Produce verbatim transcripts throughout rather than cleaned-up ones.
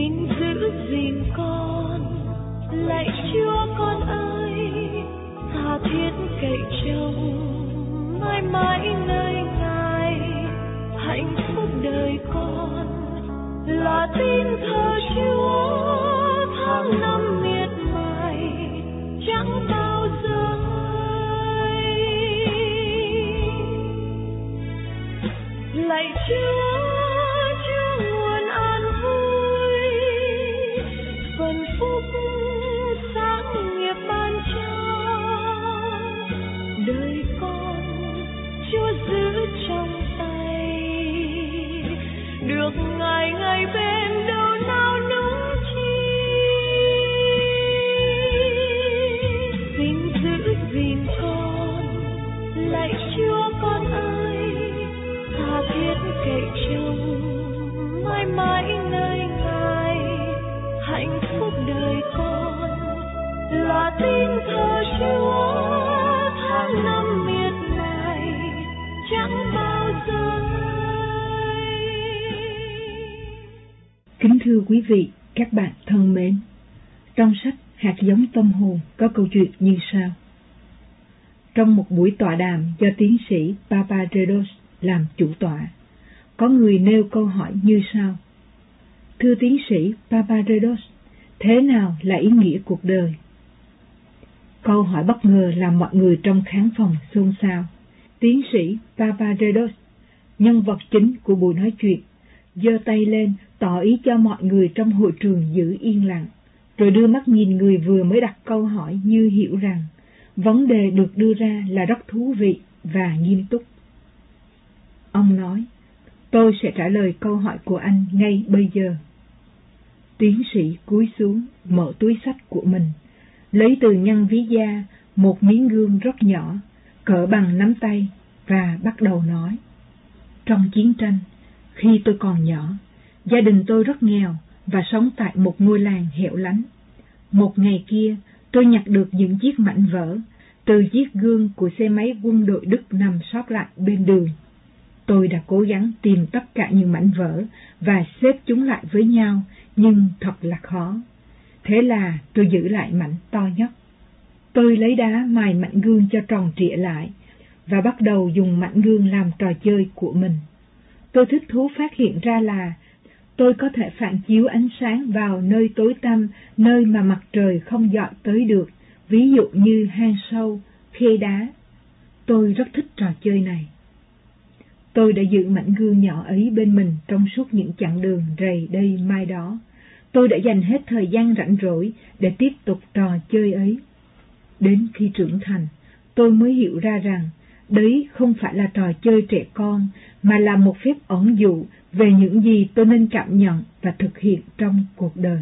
xin giữ gìn con, lạy Chúa con ơi, tha thiết cậy trông mãi mãi nơi Ngài. Hạnh phúc đời con là tin thờ Chúa, tháng năm miệt mài chẳng bao giờ nguôi. Lạy Chúa, Chúa nguồn an vui, phần phúc sáng nghiệp ban cho đời con. Chúa giữ trong tay, được ngày ngày bên đâu nào núng chi. Xin giữ gìn con, lạy Chúa con ơi, tha thiết cậy trông mãi mãi nơi Ngài. Hạnh phúc đời con là tin thờ Chúa, tháng năm miệt mài chẳng bao giờ nguôi. Kính thưa quý vị, các bạn thân mến, trong sách Hạt giống tâm hồn có câu chuyện như sau. Trong một buổi tọa đàm do tiến sĩ Papadredos làm chủ tọa, có người nêu câu hỏi như sau. Thưa tiến sĩ Papadredos, thế nào là ý nghĩa cuộc đời? Câu hỏi bất ngờ làm mọi người trong khán phòng xôn xao. Tiến sĩ Papadredos, nhân vật chính của buổi nói chuyện, giơ tay lên tỏ ý cho mọi người trong hội trường giữ yên lặng, rồi đưa mắt nhìn người vừa mới đặt câu hỏi như hiểu rằng vấn đề được đưa ra là rất thú vị và nghiêm túc. Ông nói, tôi sẽ trả lời câu hỏi của anh ngay bây giờ. Tiến sĩ cúi xuống, mở túi xách của mình, lấy từ ngăn ví da một miếng gương rất nhỏ, cỡ bằng nắm tay, và bắt đầu nói. Trong chiến tranh, khi tôi còn nhỏ, gia đình tôi rất nghèo và sống tại một ngôi làng hẻo lánh. Một ngày kia, tôi nhặt được những chiếc mảnh vỡ từ chiếc gương của xe máy quân đội Đức nằm sót lại bên đường. Tôi đã cố gắng tìm tất cả những mảnh vỡ và xếp chúng lại với nhau, nhưng thật là khó. Thế là tôi giữ lại mảnh to nhất. Tôi lấy đá mài mảnh gương cho tròn trịa lại và bắt đầu dùng mảnh gương làm trò chơi của mình. Tôi thích thú phát hiện ra là tôi có thể phản chiếu ánh sáng vào nơi tối tăm, nơi mà mặt trời không dọi tới được, ví dụ như hang sâu, khe đá. Tôi rất thích trò chơi này. Tôi đã giữ mảnh gương nhỏ ấy bên mình trong suốt những chặng đường rày đây mai đó. Tôi đã dành hết thời gian rảnh rỗi để tiếp tục trò chơi ấy. Đến khi trưởng thành, tôi mới hiểu ra rằng đấy không phải là trò chơi trẻ con, mà là một phép ẩn dụ về những gì tôi nên cảm nhận và thực hiện trong cuộc đời.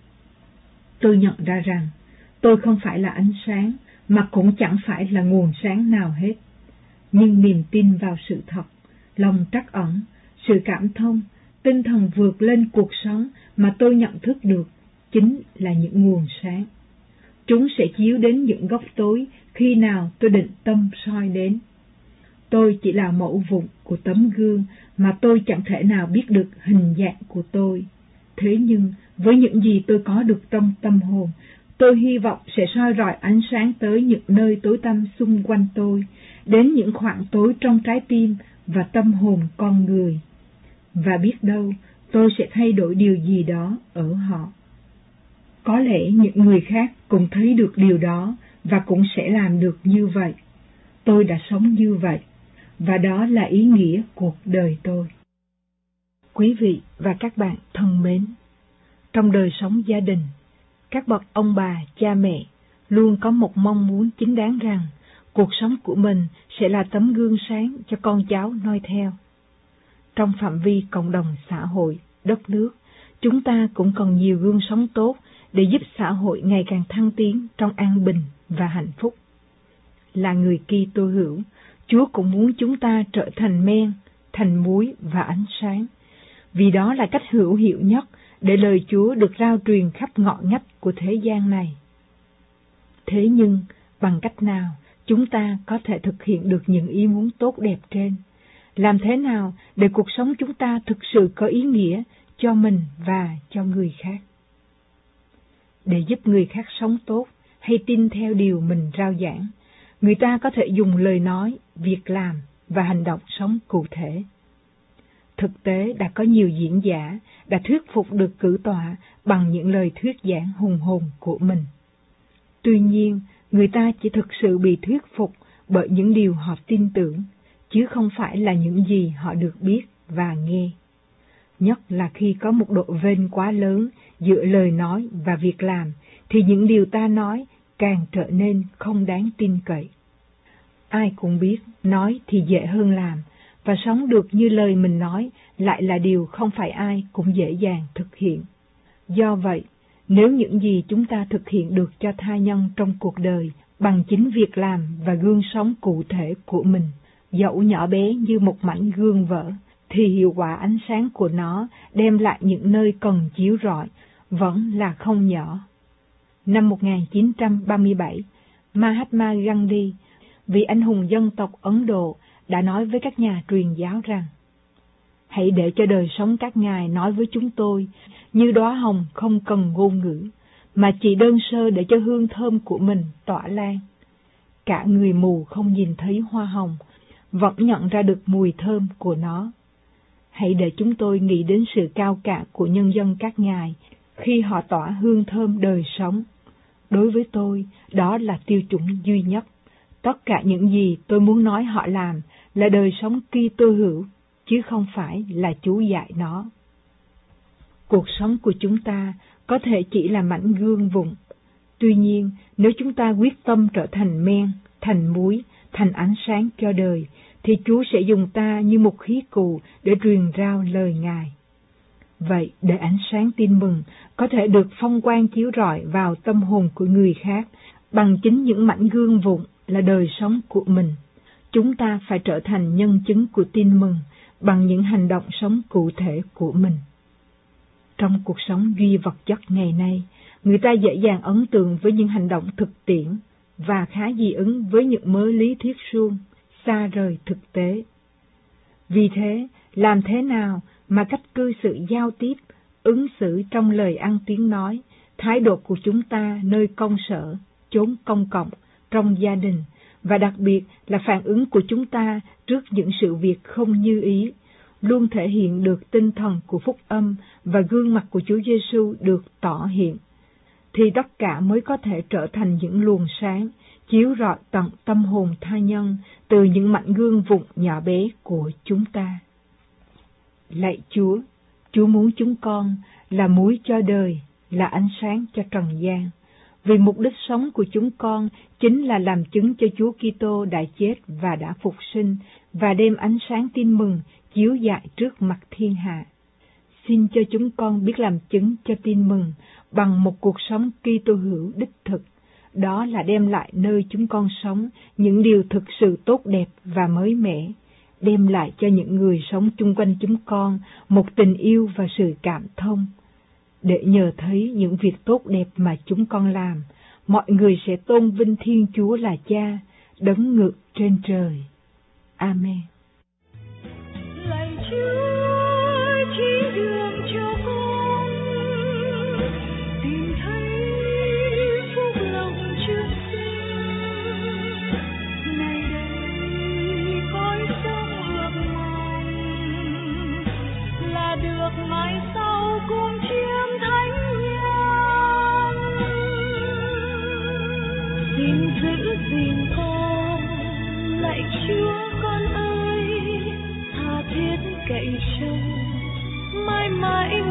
Tôi nhận ra rằng tôi không phải là ánh sáng, mà cũng chẳng phải là nguồn sáng nào hết. Nhưng niềm tin vào sự thật, lòng trắc ẩn, sự cảm thông, tinh thần vượt lên cuộc sống mà tôi nhận thức được chính là những nguồn sáng. Chúng sẽ chiếu đến những góc tối khi nào tôi định tâm soi đến. Tôi chỉ là mẫu vụn của tấm gương mà tôi chẳng thể nào biết được hình dạng của tôi. Thế nhưng với những gì tôi có được trong tâm hồn, tôi hy vọng sẽ soi rọi ánh sáng tới những nơi tối tăm xung quanh tôi, đến những khoảng tối trong trái tim và tâm hồn con người. Và biết đâu tôi sẽ thay đổi điều gì đó ở họ. Có lẽ những người khác cũng thấy được điều đó và cũng sẽ làm được như vậy. Tôi đã sống như vậy, và đó là ý nghĩa cuộc đời tôi. Quý vị và các bạn thân mến, trong đời sống gia đình, các bậc ông bà, cha mẹ luôn có một mong muốn chính đáng rằng cuộc sống của mình sẽ là tấm gương sáng cho con cháu noi theo. Trong phạm vi cộng đồng xã hội, đất nước, chúng ta cũng còn nhiều gương sống tốt để giúp xã hội ngày càng thăng tiến trong an bình và hạnh phúc. Là người Kitô hữu, Chúa cũng muốn chúng ta trở thành men, thành muối và ánh sáng, vì đó là cách hữu hiệu nhất để lời Chúa được rao truyền khắp ngõ ngách của thế gian này. Thế nhưng, bằng cách nào chúng ta có thể thực hiện được những ý muốn tốt đẹp trên? Làm thế nào để cuộc sống chúng ta thực sự có ý nghĩa, cho mình và cho người khác. Để giúp người khác sống tốt hay tin theo điều mình rao giảng, người ta có thể dùng lời nói, việc làm và hành động sống cụ thể. Thực tế đã có nhiều diễn giả đã thuyết phục được cử tọa bằng những lời thuyết giảng hùng hồn của mình. Tuy nhiên, người ta chỉ thực sự bị thuyết phục bởi những điều họ tin tưởng, chứ không phải là những gì họ được biết và nghe. Nhất là khi có một độ vênh quá lớn giữa lời nói và việc làm, thì những điều ta nói càng trở nên không đáng tin cậy. Ai cũng biết nói thì dễ hơn làm, và sống được như lời mình nói lại là điều không phải ai cũng dễ dàng thực hiện. Do vậy, nếu những gì chúng ta thực hiện được cho tha nhân trong cuộc đời bằng chính việc làm và gương sống cụ thể của mình, dẫu nhỏ bé như một mảnh gương vỡ, thì hiệu quả ánh sáng của nó đem lại những nơi cần chiếu rọi vẫn là không nhỏ. Năm một nghìn chín trăm ba mươi bảy, Mahatma Gandhi, vị anh hùng dân tộc Ấn Độ, đã nói với các nhà truyền giáo rằng: hãy để cho đời sống các ngài nói với chúng tôi như đóa hồng không cần ngôn ngữ, mà chỉ đơn sơ để cho hương thơm của mình tỏa lan. Cả người mù không nhìn thấy hoa hồng vẫn nhận ra được mùi thơm của nó. Hãy để chúng tôi nghĩ đến sự cao cả của nhân dân các ngài khi họ tỏa hương thơm đời sống. Đối với tôi, đó là tiêu chuẩn duy nhất. Tất cả những gì tôi muốn nói họ làm là đời sống Kitô hữu, chứ không phải là chú dạy nó. Cuộc sống của chúng ta có thể chỉ là mảnh gương vụn. Tuy nhiên, nếu chúng ta quyết tâm trở thành men, thành muối, thành ánh sáng cho đời, thì Chúa sẽ dùng ta như một khí cụ để truyền rao lời Ngài. Vậy, để ánh sáng tin mừng có thể được phong quang chiếu rọi vào tâm hồn của người khác bằng chính những mảnh gương vụn là đời sống của mình, chúng ta phải trở thành nhân chứng của tin mừng bằng những hành động sống cụ thể của mình. Trong cuộc sống duy vật chất ngày nay, người ta dễ dàng ấn tượng với những hành động thực tiễn và khá dị ứng với những mớ lý thuyết suông, xa rời thực tế. Vì thế, làm thế nào mà cách cư xử giao tiếp, ứng xử trong lời ăn tiếng nói, thái độ của chúng ta nơi công sở, chốn công cộng, trong gia đình, và đặc biệt là phản ứng của chúng ta trước những sự việc không như ý, luôn thể hiện được tinh thần của phúc âm và gương mặt của Chúa Giêsu được tỏ hiện, thì tất cả mới có thể trở thành những luồng sáng, chiếu rọi tận tâm hồn tha nhân từ những mảnh gương vụn nhỏ bé của chúng ta. Lạy Chúa, Chúa muốn chúng con là muối cho đời, là ánh sáng cho trần gian. Vì mục đích sống của chúng con chính là làm chứng cho Chúa Kitô đã chết và đã phục sinh, và đem ánh sáng tin mừng chiếu dại trước mặt thiên hạ. Xin cho chúng con biết làm chứng cho tin mừng bằng một cuộc sống Kitô hữu đích thực, đó là đem lại nơi chúng con sống những điều thực sự tốt đẹp và mới mẻ, đem lại cho những người sống chung quanh chúng con một tình yêu và sự cảm thông. Để nhờ thấy những việc tốt đẹp mà chúng con làm, mọi người sẽ tôn vinh Thiên Chúa là Cha, đấng ngự trên trời. Amen. Lạy Chúa, chỉ đường cho con tìm thấy phúc lộc trước sinh. Này đây cõi sống ước mong là được mai sau cùng chiêm thánh nhân. Xin giữ gìn con, lạy Chúa con ơi, tha thiết cậy trông mãi mãi